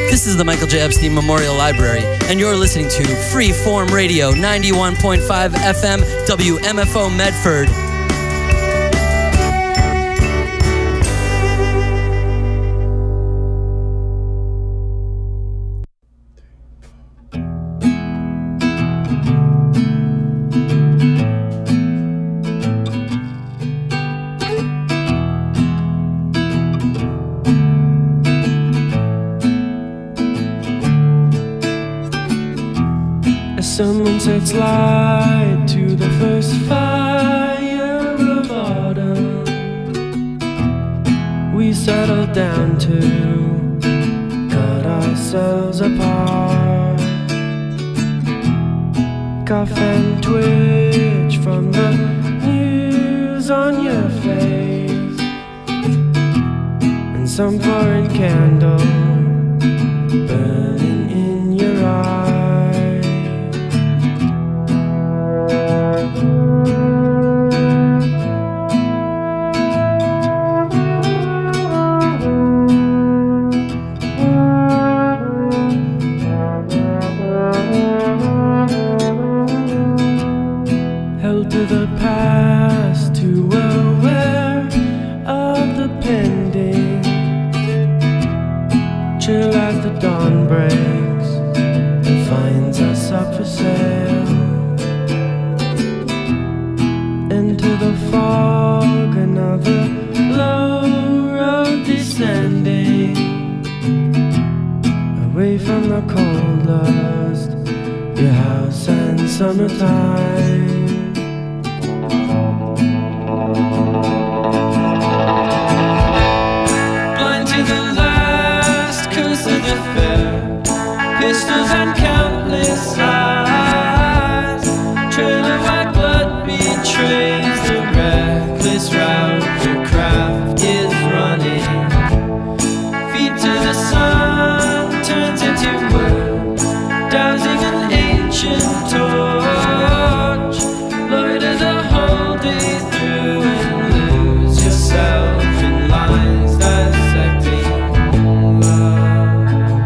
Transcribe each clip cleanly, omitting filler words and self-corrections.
This is the Michael J. Epstein Memorial Library, and you're listening to Freeform Radio, 91.5 FM, WMFO Medford. Someone sets light to the first fire of autumn. We settle down to cut ourselves apart. Cough and twitch from the news on your face, and some foreign candle burning in your eyes. Held to the past, too aware of the pending. Chill as the dawn breaks and finds us up for sale. Into the fog, another low road descending, away from the cold lust, your house and summertime. Blind to the last curse of the fair, pistols and countless eyes, trail of white blood betrays the reckless route your craft is running. Feet to the sun turns into wood, dousing an ancient torch. Loiter the whole day through and lose yourself in lines dissecting love.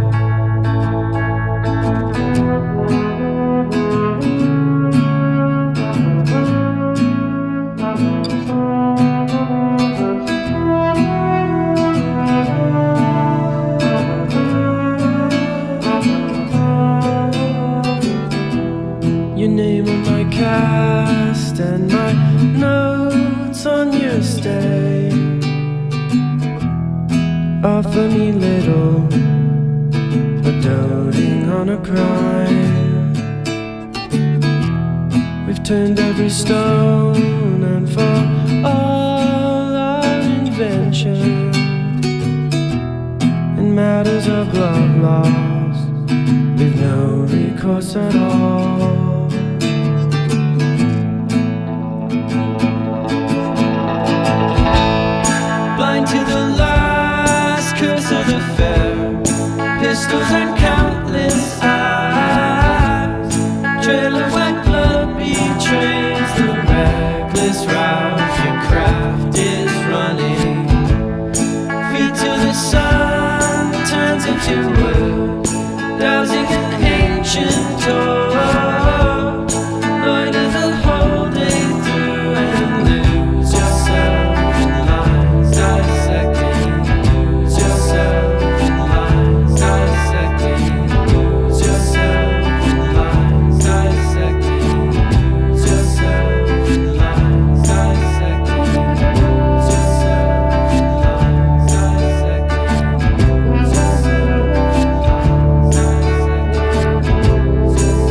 Your name on my cast and my notes on your stay offer me little, but doting on a crime. We've turned every stone, and for all our invention in matters of love lost, we've no recourse at all. Blind to the last curse of the fair, pistols and countless eyes, trail of white blood betrays the reckless route your craft is running. Feet to the sun turns into wood, dousing an ancient torch. Loiter the whole day through and lose yourself in lines dissecting. Lose yourself in lines dissecting. Lose yourself in lines dissecting. Lose yourself in lines dissecting. Lose yourself in lines dissecting. Lose yourself in lines dissecting.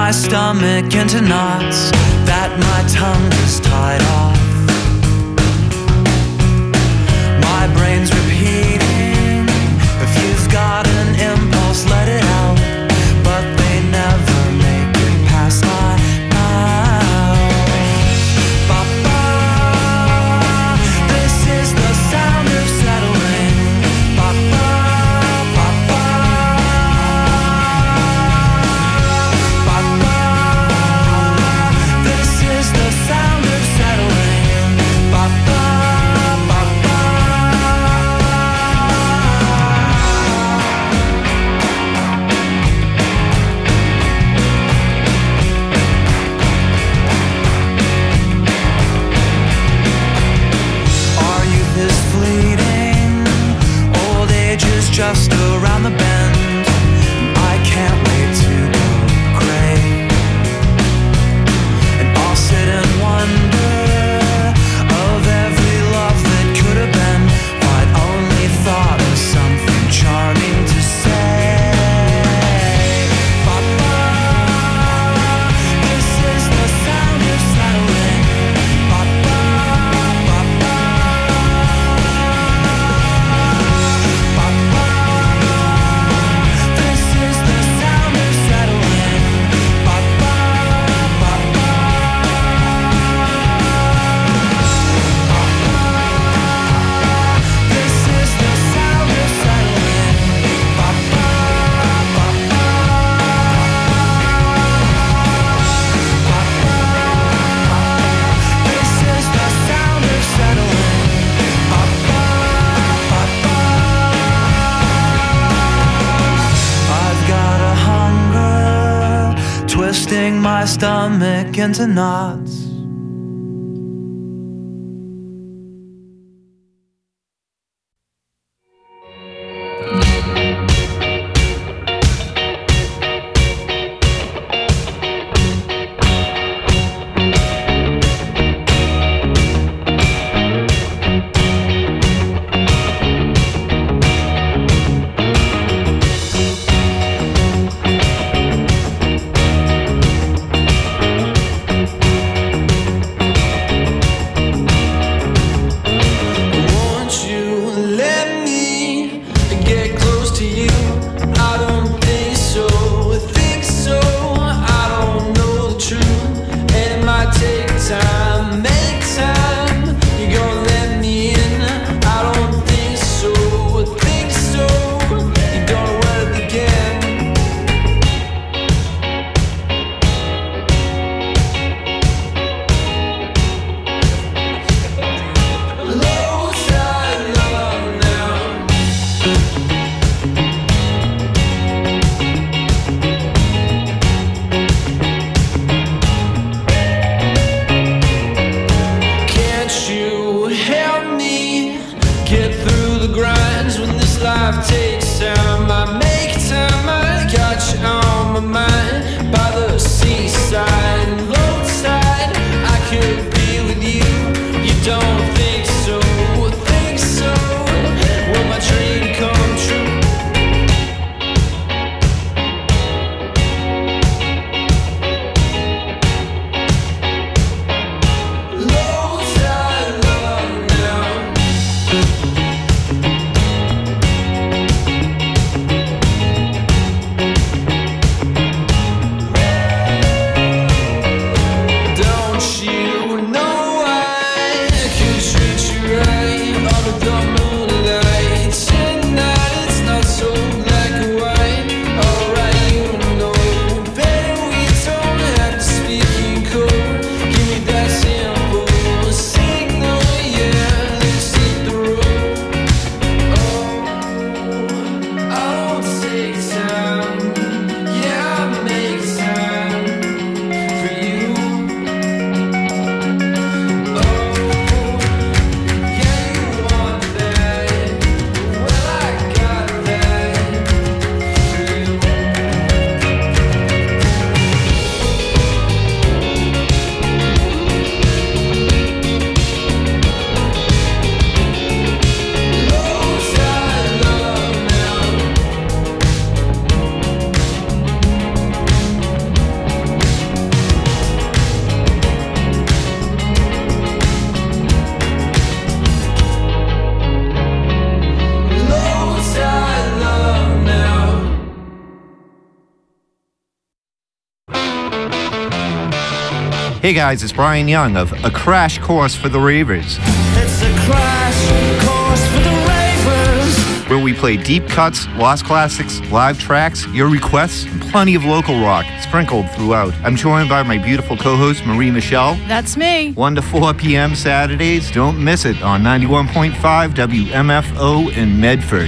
my stomach into knots that my tongue is tied off. My brain's repeating, if you've got an impulse, let it out. But they never make it past my mouth. Ba-ba, this is the sound of settling. Ba-ba, ba-ba, ba-ba, this is the sound of settling. Ba-ba, ba-ba. Our youth is fleeting, old age is just around the bend. I can't wait to go gray, and I'll sit and wonder of every love that could have been. If I'd only thought of something charming to say. Ba-ba, this is the sound of settling. Ba-ba, ba-ba, ba-ba, this is the sound of settling. Ba-ba, ba-ba, this is the sound of settling. Ba-ba, ba-ba, this is the sound of settling. Ba-ba, ba-ba. I've got a hunger twisting my stomach into knots. Hey guys, it's Brian Young of A Crash Course for the Ravers. It's a crash course for the ravers. Where we play deep cuts, lost classics, live tracks, your requests, and plenty of local rock sprinkled throughout. I'm joined by my beautiful co-host, Marie Michelle. That's me. 1 to 4 p.m. Saturdays. Don't miss it on 91.5 WMFO in Medford.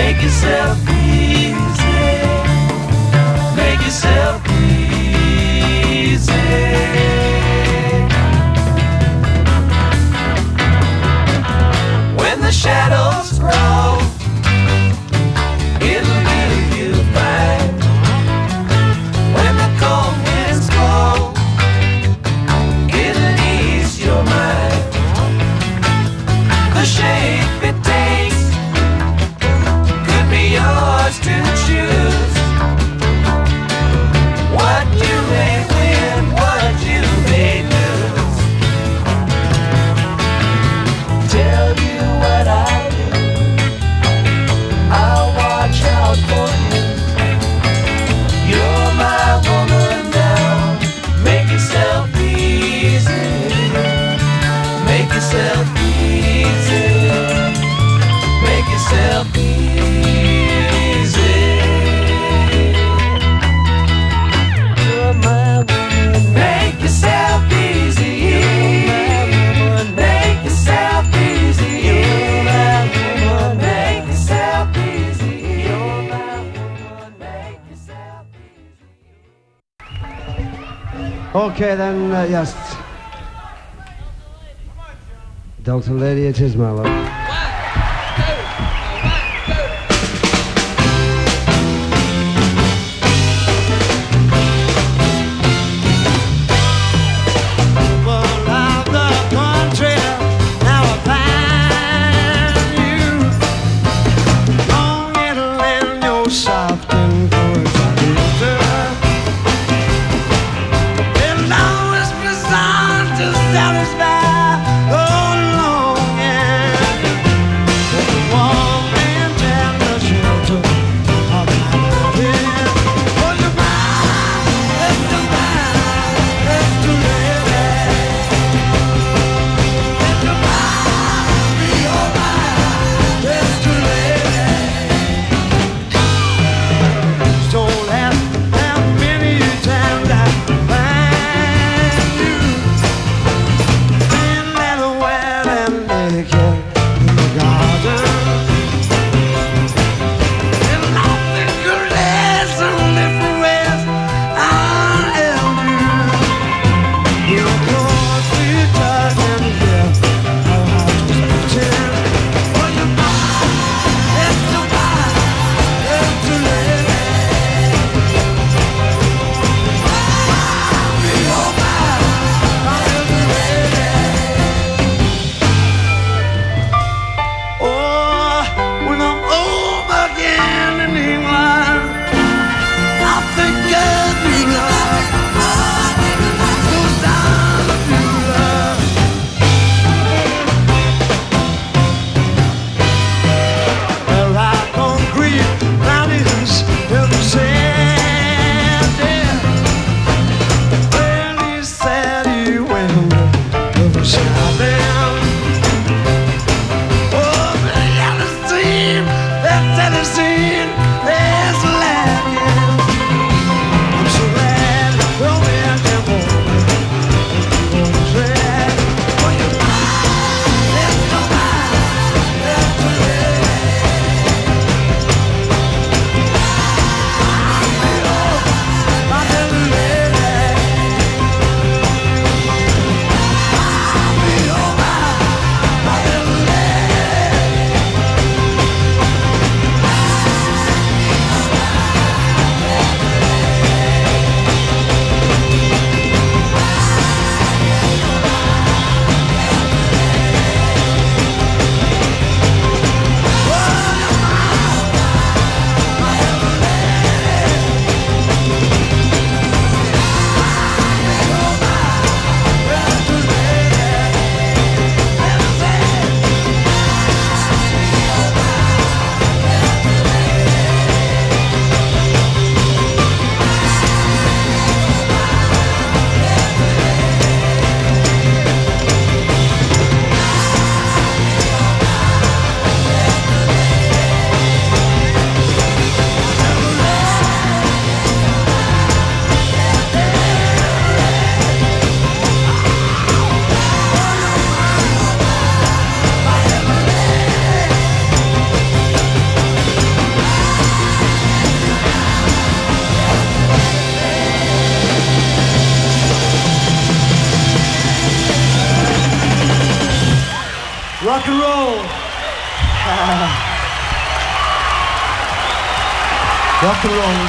Make yourself easy. Make yourself easy. When the shadows grow, it'll give you back. When the cold winds blow, it'll ease your mind. The shape it takes could be yours to choose. What you may win, what you may lose. Tell you what I do, I'll watch out for you. You're my woman now. Make yourself easy. Make yourself easy. Make yourself easy. You're my woman. Make yourself easy. Make yourself easy. You're my woman. Make yourself easy. You're my woman. Make yourself easy. Okay, then, yes. Delta Lady, it is, my love. Satisfy, oh, long, yeah. Rock and roll.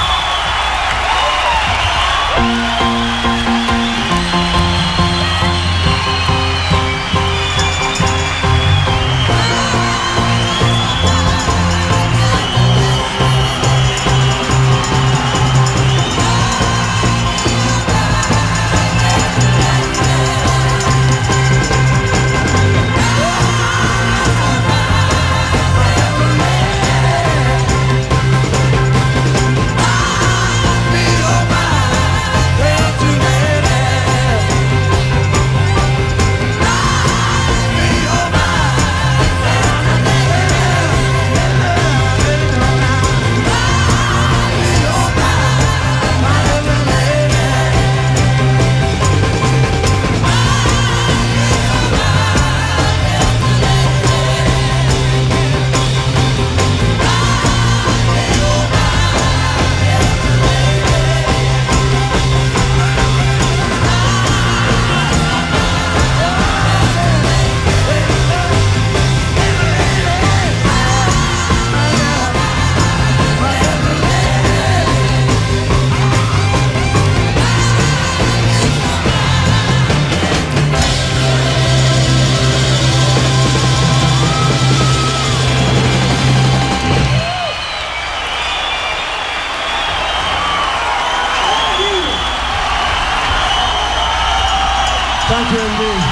Thank you indeed.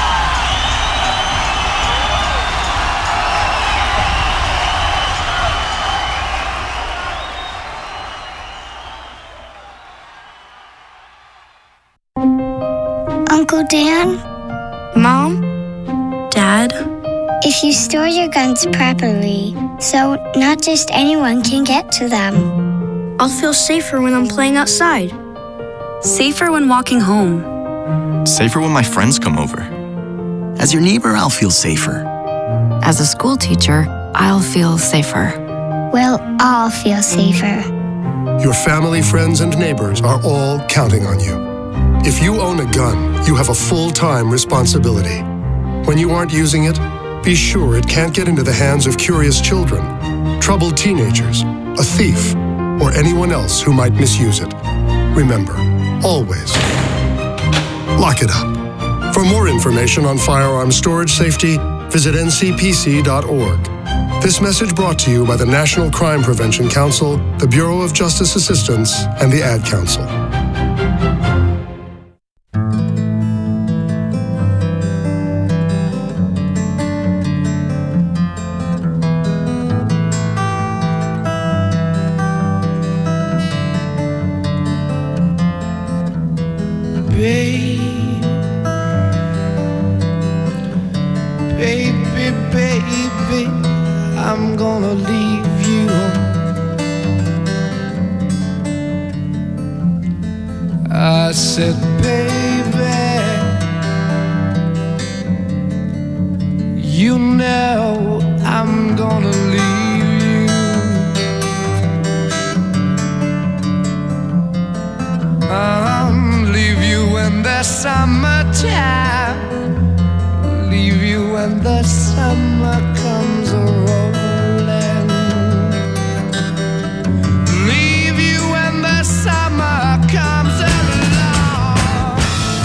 Uncle Dan? Mom? Dad? If you store your guns properly, so not just anyone can get to them. I'll feel safer when I'm playing outside. Safer when walking home. Safer when my friends come over. As your neighbor, I'll feel safer. As a school teacher, I'll feel safer. We'll all feel safer. Your family, friends, and neighbors are all counting on you. If you own a gun, you have a full-time responsibility. When you aren't using it, be sure it can't get into the hands of curious children, troubled teenagers, a thief, or anyone else who might misuse it. Remember, always, lock it up. For more information on firearm storage safety, visit ncpc.org. This message brought to you by the National Crime Prevention Council, the Bureau of Justice Assistance, and the Ad Council. Baby, I'm gonna leave you. I said, baby, you know I'm gonna leave you. I'll leave you in the summertime. Leave you when the summer comes a-rolling. Leave you when the summer comes along.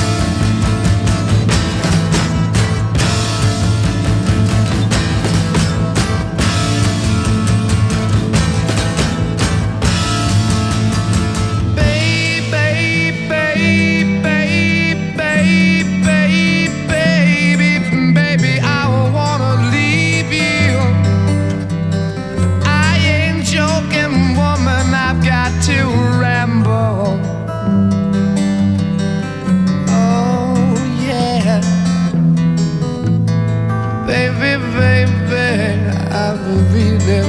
Baby, baby, baby, baby, baby, I wanna leave you. I ain't joking, woman, I've got to ramble. Oh, yeah. Baby, baby, I've really,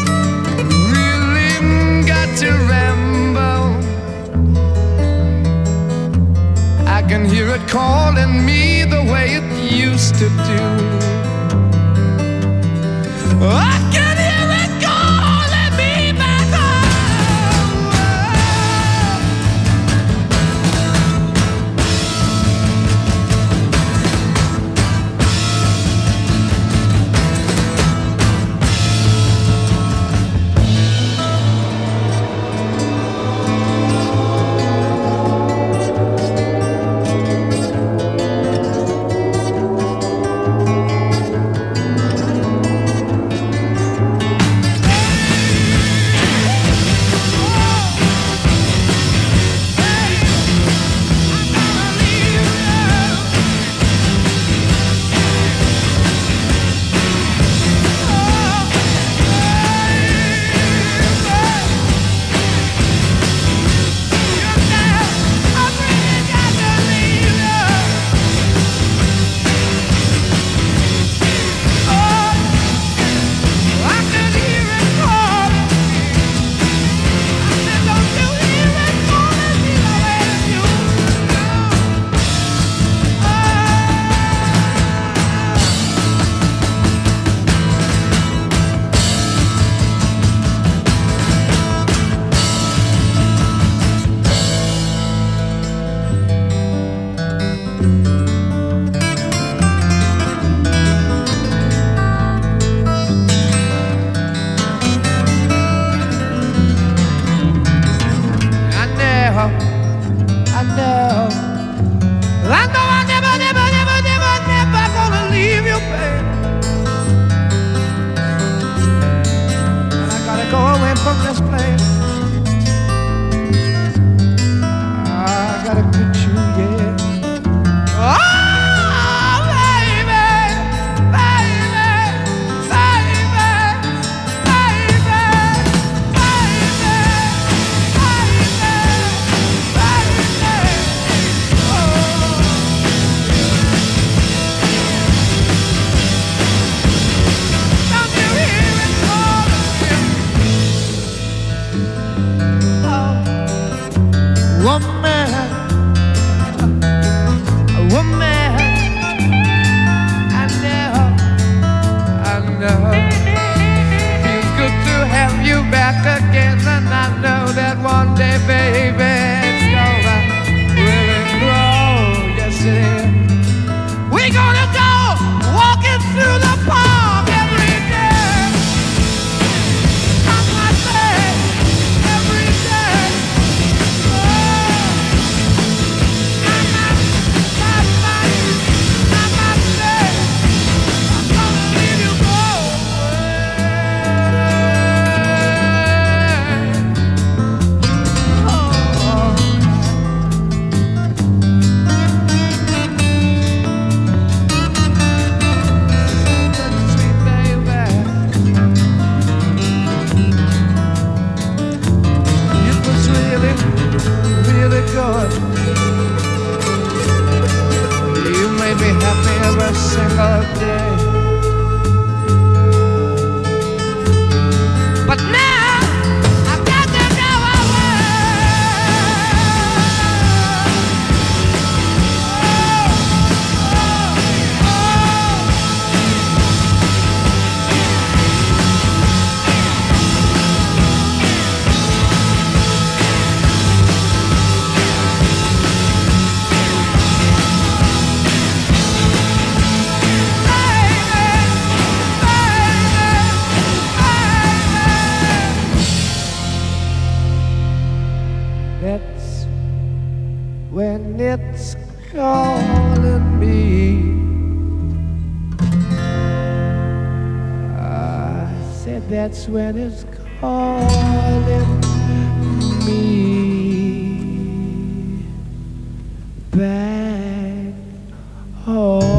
really got to ramble. I can hear it calling me the way it used to do. I can hear it calling me back home. I know I never gonna leave you, babe. And I gotta go away from this place. I gotta quit you, yeah. Oh, baby, baby, baby, baby, feels good to have you back again, and I know that one day, baby, it's gonna really grow. Yes, it is. We're gonna go walking through the park every day. I must say, every day. You made me happy every single day. But now I've got to go away. That's when it's calling me. I said that's when it's calling me back home.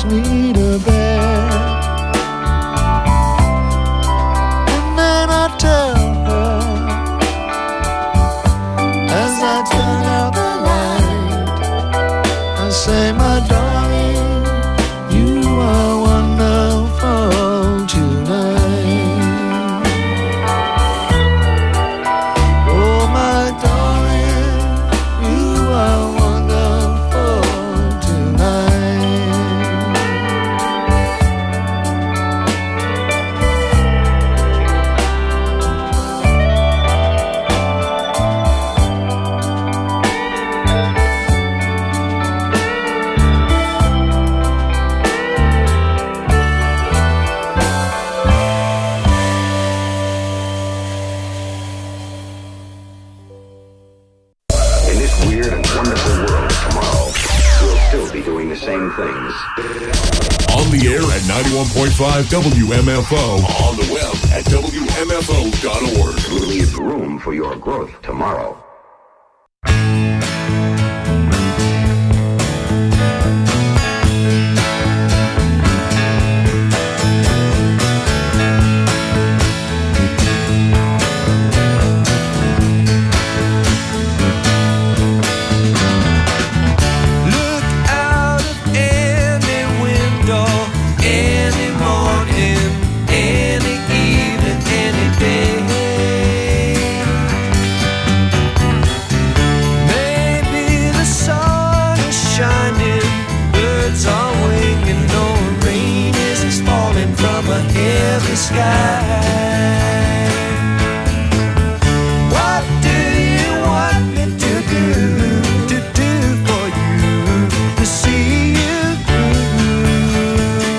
asks me to bear. And then I tell her, as I turn out the light, I say, my darling, you are wonderful tonight. Oh, my darling, you are wonderful tonight. In this weird and wonderful world of tomorrow, we'll still be doing the same things. On the air at 91.5 WMFO. On the web at WMFO.org. We'll leave room for your growth tomorrow. Look out of any window, any morning, any evening, any day. Maybe the sun is shining, birds are winging, no rain is falling from a heavy sky. What do you want me to do for you, to see you through?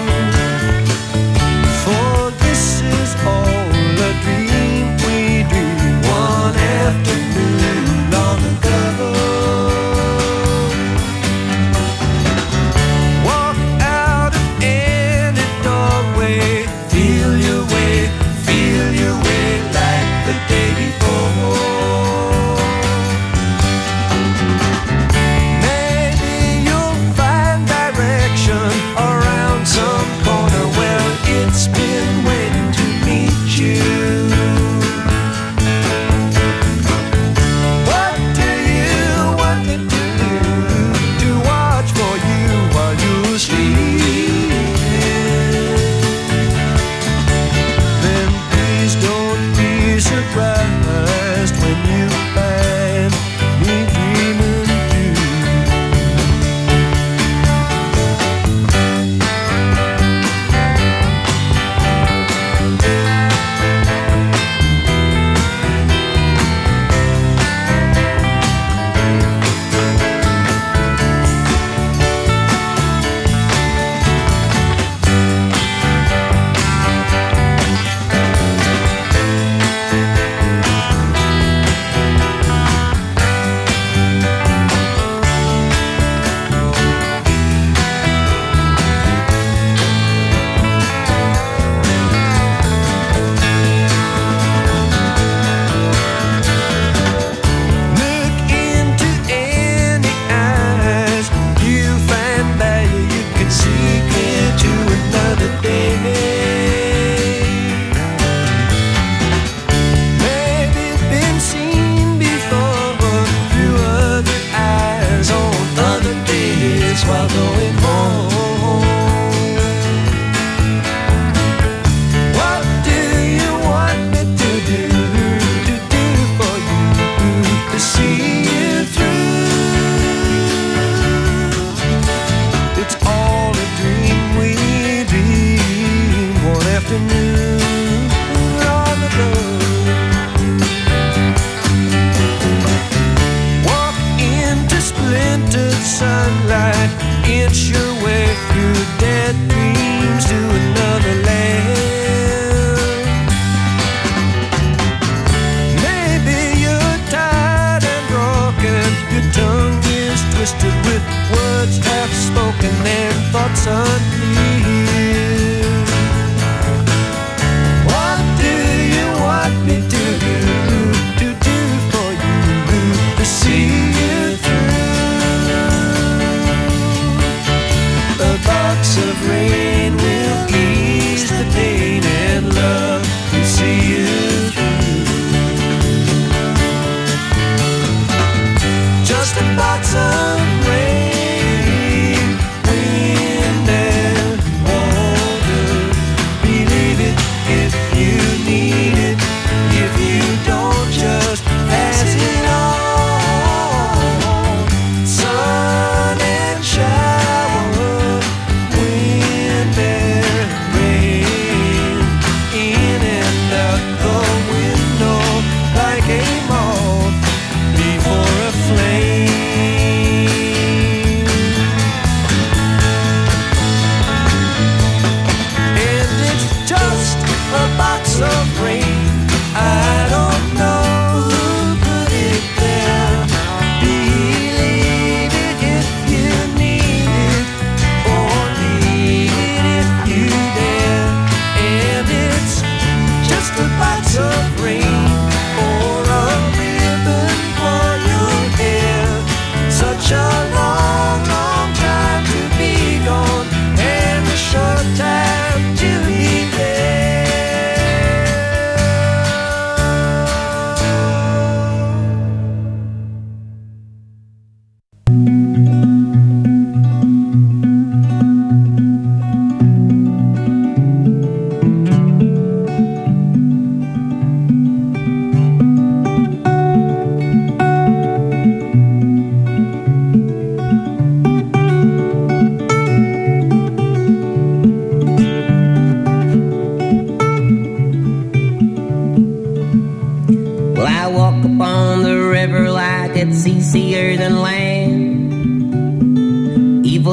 For this is all a dream we dreamed one afternoon long ago. Walk out of any doorway, feel your way like the day before. Maybe you'll find direction around some corner where it's been waiting to meet you. What do you want me to do to watch for you while you sleep? Then please don't be surprised when you find me dreaming too. Look into any eyes, you find value you can see clear to another day. Maybe been seen before through other eyes on other days while going home. What do you want me to do for you, to see you through? It's all a dream we dreamed one afternoon long ago. Walk into splintered sunlight, inch your way through dead dreams to another land. Maybe you're tired and broken, your tongue is twisted with words half spoken and thoughts unclear. What do you want me to do for you, to see you through? A box of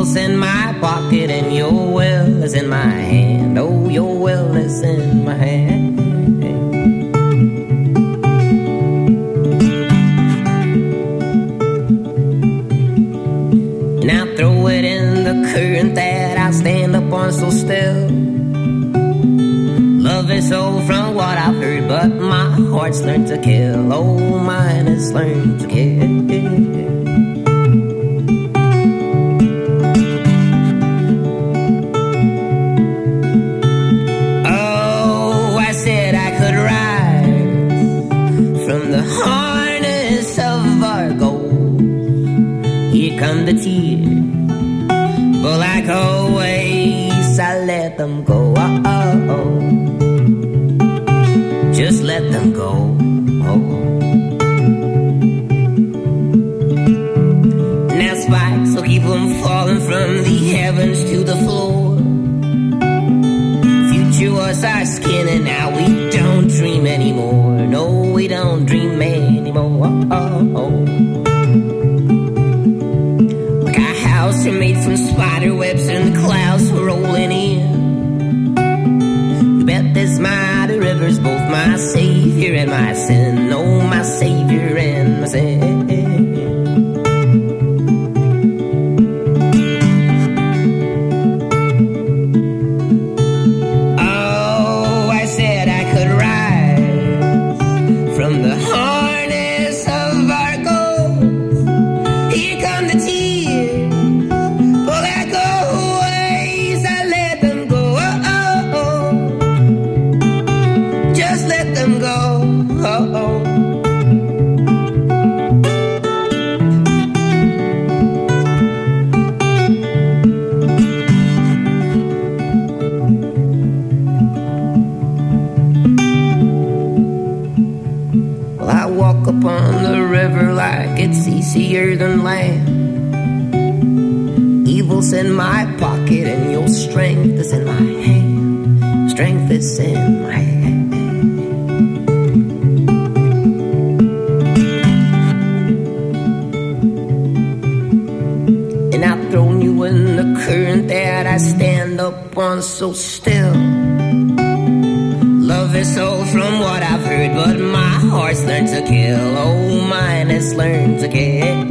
evil's in my pocket and your will is in my hand. Oh, your will is in my hand. And I'll throw it in the current that I stand up on so still. Love is so from what I've heard, but my heart's learned to kill. Oh, mine has learned to kill. Oh, I said I could rise from the harness of our goals. Here come the tears, but like always, I let them go. Just let them go. Now spikes will keep them falling from the heavens to the floor. Future was our skin and now we don't dream anymore. No, we don't dream anymore. Like our house are made from spider webs and the clouds were rolling in. You bet there's mighty rivers, both my savior and my sin. Oh, my savior and my sin. Oh, I said I could rise from the harness of our goals. Here come the tears, but like always, I let them go. Just let them go. Well, I walk upon the river like it's easier than land. Evil's in my pocket and your strength is in my hand. Strength is in my hand. And I've thrown you in the current that I stand up on so still. Love is so from what I've heard, but my heart's learned to kill. Oh, mine has learned to kill.